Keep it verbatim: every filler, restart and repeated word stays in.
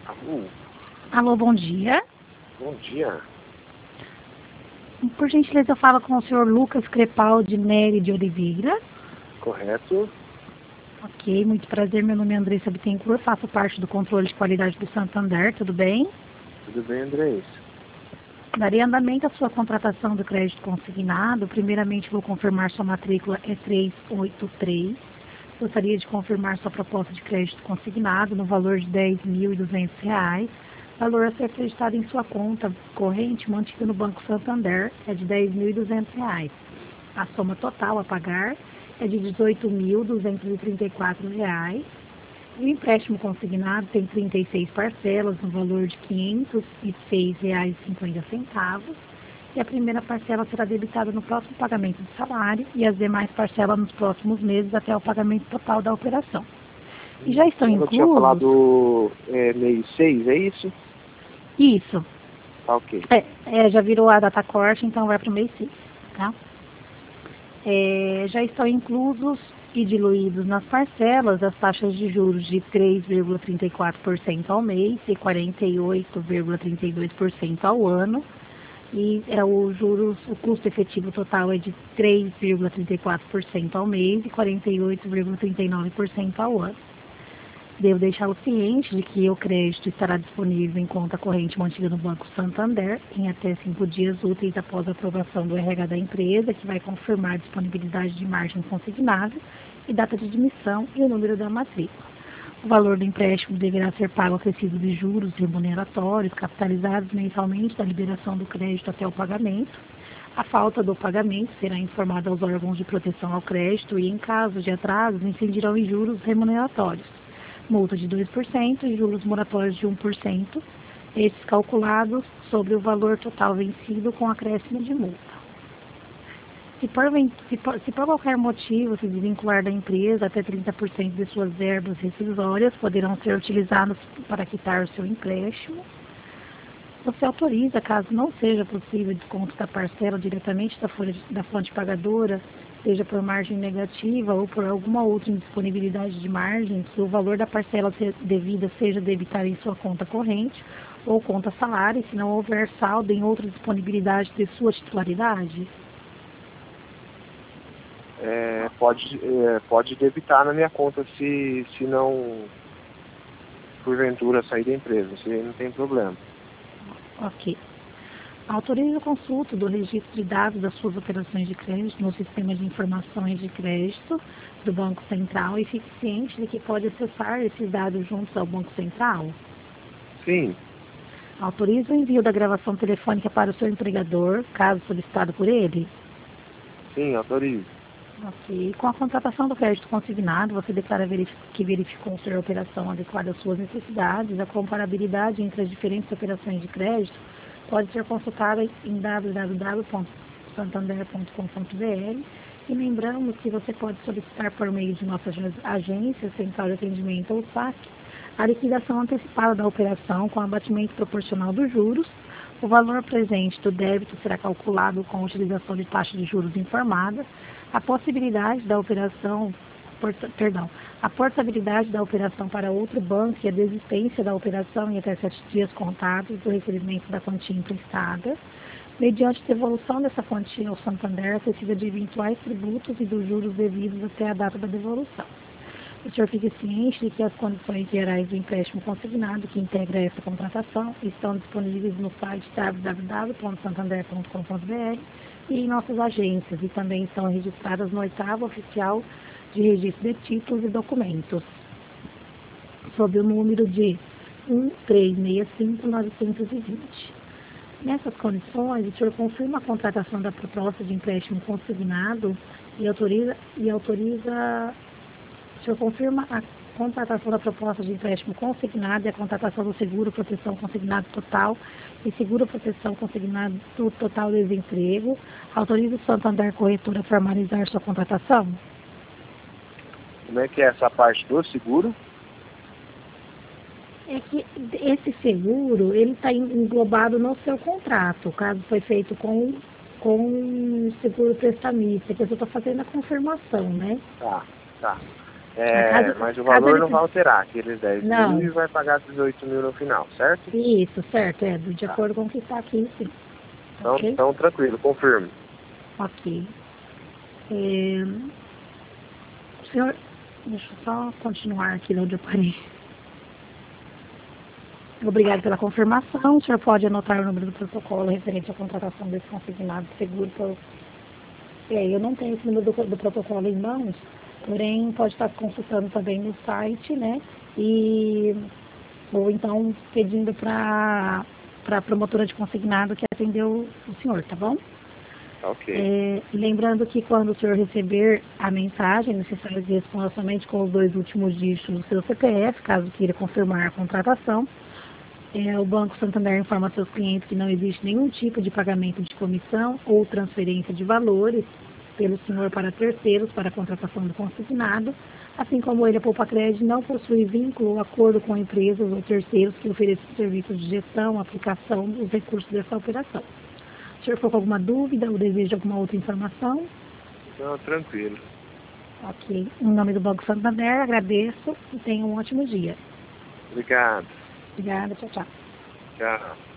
Alô, Alô, bom dia. bom dia. Por gentileza, eu falo com o senhor Lucas Crepaldi Nery de Oliveira. Correto? Ok, muito prazer. Meu nome é Andressa Bittencourt, faço parte do controle de qualidade do Santander, tudo bem? Tudo bem, Andrés? Darei andamento à sua contratação do crédito consignado. Primeiramente, vou confirmar sua matrícula é três oito três. Gostaria de confirmar sua proposta de crédito consignado no valor de dez mil e duzentos reais. Valor a ser acreditado em sua conta corrente mantida no Banco Santander é de dez mil e duzentos reais. A soma total a pagar é de dezoito mil duzentos e trinta e quatro reais. O empréstimo consignado tem trinta e seis parcelas no valor de quinhentos e seis reais e cinquenta centavos. E a primeira parcela será debitada no próximo pagamento do salário e as demais parcelas nos próximos meses até o pagamento total da operação. E já estão Eu inclusos... tinha falado é, mês seis, é isso? Isso. Tá, ok. É, é, já virou a data corte, então vai para o mês seis, tá? É, já estão inclusos e diluídos nas parcelas as taxas de juros de três vírgula trinta e quatro por cento ao mês e quarenta e oito vírgula trinta e dois por cento ao ano. E é, o juros, o custo efetivo total é de três vírgula trinta e quatro por cento ao mês e quarenta e oito vírgula trinta e nove por cento ao ano. Devo deixá-lo ciente de que o crédito estará disponível em conta corrente mantida no Banco Santander em até cinco dias úteis após a aprovação do R H da empresa, que vai confirmar a disponibilidade de margem consignável e data de admissão e o número da matrícula. O valor do empréstimo deverá ser pago acrescido de juros remuneratórios capitalizados mensalmente da liberação do crédito até o pagamento. A falta do pagamento será informada aos órgãos de proteção ao crédito e, em caso de atrasos, incidirão em juros remuneratórios. Multa de dois por cento e juros moratórios de um por cento, estes calculados sobre o valor total vencido com acréscimo de multa. Se por, se, por, se por qualquer motivo se desvincular da empresa, até trinta por cento de suas verbas rescisórias poderão ser utilizadas para quitar o seu empréstimo. Você autoriza, caso não seja possível desconto da parcela diretamente da, folha, da fonte pagadora, seja por margem negativa ou por alguma outra indisponibilidade de margem, que o valor da parcela devida seja debitada em sua conta corrente ou conta salário, se não houver saldo em outra disponibilidade de sua titularidade? É, pode, é, pode debitar na minha conta se, se não, porventura, sair da empresa. Isso aí não tem problema. Ok. Autorize a consulta do registro de dados das suas operações de crédito no sistema de informações de crédito do Banco Central e fique ciente de que pode acessar esses dados juntos ao Banco Central. Sim. Autorize o envio da gravação telefônica para o seu empregador, caso solicitado por ele. Sim, autorizo. Ok. Com a contratação do crédito consignado, você declara verific que verificou ser a operação adequada às suas necessidades. A comparabilidade entre as diferentes operações de crédito pode ser consultada em w w w ponto santander ponto com ponto b r e lembramos que você pode solicitar por meio de nossas agências, Central de Atendimento ou S A C, a liquidação antecipada da operação com abatimento proporcional dos juros. O valor presente do débito será calculado com a utilização de taxa de juros informada. A possibilidade da operação, porta, perdão, a portabilidade da operação para outro banco e a desistência da operação em até sete dias contados do recebimento da quantia emprestada, mediante devolução dessa quantia ao Santander acessível de eventuais tributos e dos juros devidos até a data da devolução. O senhor fique ciente de que as condições gerais do empréstimo consignado que integra essa contratação estão disponíveis no site w w w ponto santander ponto com ponto b r e em nossas agências, e também estão registradas no oitavo oficial de registro de títulos e documentos, sob o número de um três seis cinco nove dois zero. Nessas condições, o senhor confirma a contratação da proposta de empréstimo consignado e autoriza, e autoriza o senhor confirma a contratação da proposta de empréstimo consignado e a contratação do seguro proteção consignado total e seguro proteção consignado do total desemprego. Autoriza o Santander Corretora a formalizar sua contratação? Como é que é essa parte do seguro? É que esse seguro, ele está englobado no seu contrato, caso foi feito com, com seguro prestamista, que eu estou fazendo a confirmação, né? Tá, tá. É, Caso- mas o caso valor ele não pre- vai alterar, aqueles dez Não. mil e vai pagar dezoito mil no final, certo? Isso, certo, é, de Tá. acordo com o que está aqui, sim. Então, Ok? então tranquilo, confirme. Ok. É, senhor, deixa eu só continuar aqui onde eu parei. Obrigado pela confirmação. O senhor pode anotar o número do protocolo referente à contratação desse consignado de seguro. Por... É, eu não tenho esse número do, do protocolo em mãos, porém pode estar consultando também no site, né? E, ou então pedindo para a promotora de consignado que atendeu o senhor, tá bom? Ok. É, lembrando que quando o senhor receber a mensagem, necessário que responda somente com os dois últimos dígitos do seu C P F, caso queira confirmar a contratação. É, o Banco Santander informa seus clientes que não existe nenhum tipo de pagamento de comissão ou transferência de valores pelo senhor para terceiros para a contratação do consignado, assim como ele, a Poupa Crédito, não possui vínculo ou acordo com empresas ou terceiros que ofereçam serviços de gestão, aplicação dos recursos dessa operação. Se o senhor for com alguma dúvida ou deseja alguma outra informação, Não, tranquilo. ok. Em nome do Banco Santander, agradeço e tenha um ótimo dia. Obrigado. Obrigada, tchau, tchau. Tchau.